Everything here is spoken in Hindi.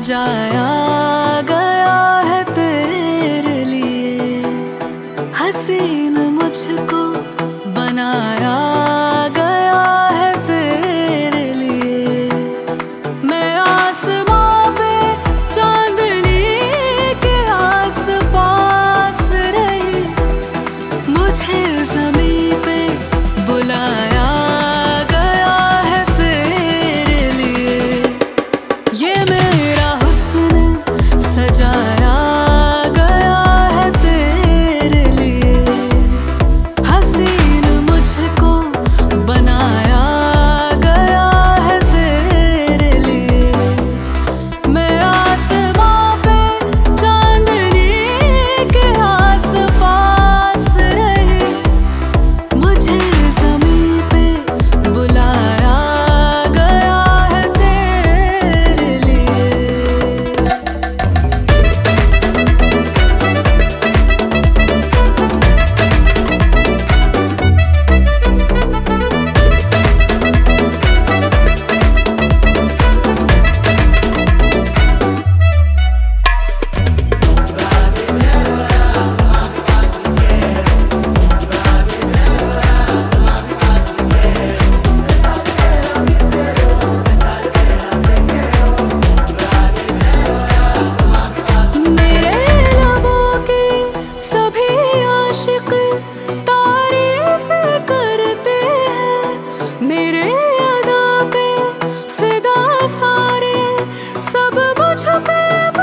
सजाया गया है तेरे लिए, हसीन मुझको बनाया गया है तेरे लिए। मैं आसमां पे चांदनी के आस पास रही, मुझे ज़मीं पे बुलाया गया है तेरे लिए। ये मेरा हुस्न सजाया गया है तेरे लिए, हसीन मुझको बनाया गया है तेरे लिए। मैं आसमां पे चांदनी के आस पास रही, मुझे ज़मीं पे बुलाया गया है तेरे लिए। तारीफ करते हैं, मेरे अदा पे फिदा सारे, सब मुझ पे